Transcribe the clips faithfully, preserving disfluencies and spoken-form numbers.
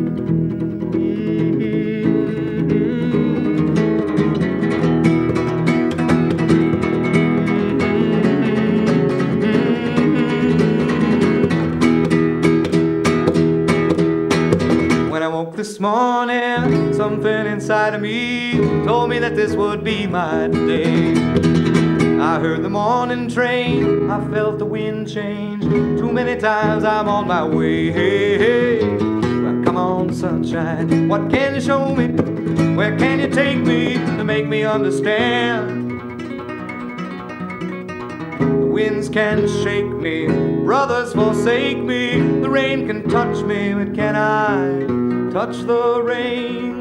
This morning, something inside of me told me that this would be my day. I heard the morning train, I felt the wind change. Too many times I'm on my way. Hey, hey. Well, come on, sunshine, what can you show me? Where can you take me to make me understand? The winds can shake me, brothers forsake me. The rain can touch me, but can I touch the rain?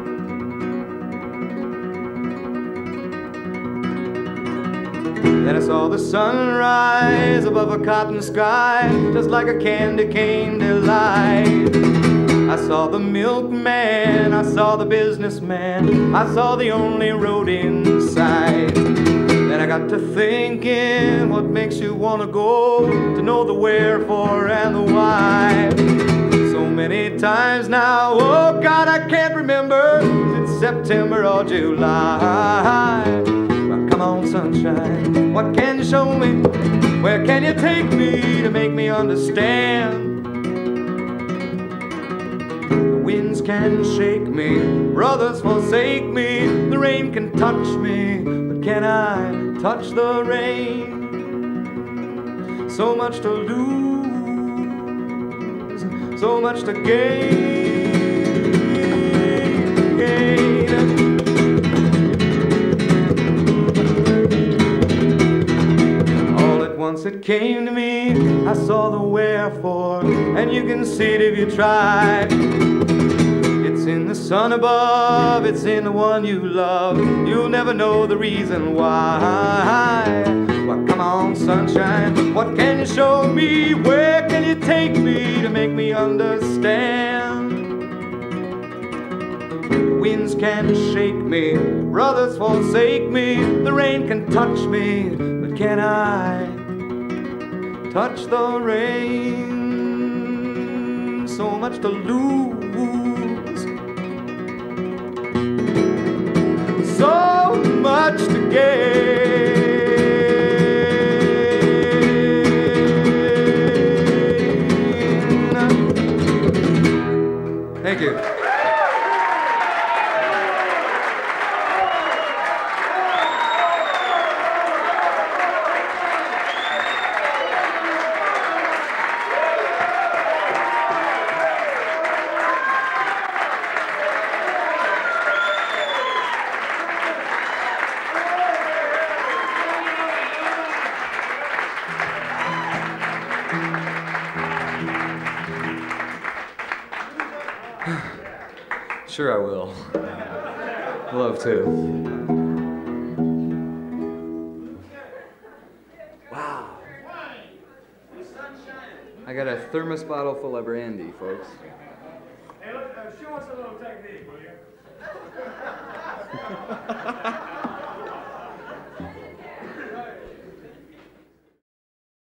Then I saw the sun rise above a cotton sky, just like a candy cane delight. I saw the milkman, I saw the businessman, I saw the only road in sight. Then I got to thinking, what makes you want to go? To know the wherefore and the why. So many times now, oh God, I can't remember. Is it September or July? Well, come on, sunshine, what can you show me? Where can you take me to make me understand? The winds can shake me, brothers forsake me. The rain can touch me, but can I touch the rain? So much to lose, so much to gain. All at once it came to me, I saw the wherefore, and you can see it if you try. It's in the sun above, it's in the one you love. You'll never know the reason why. Well, come on, sunshine, what can you show me? Where can you take me to make me understand? The winds can shake me, brothers forsake me. The rain can touch me, but can I touch the rain? So much to lose, so much to gain. Thank you. Sure I will. Love to. Wow. I got a thermos bottle full of brandy, folks. Hey, look, uh, show us a little technique, will you?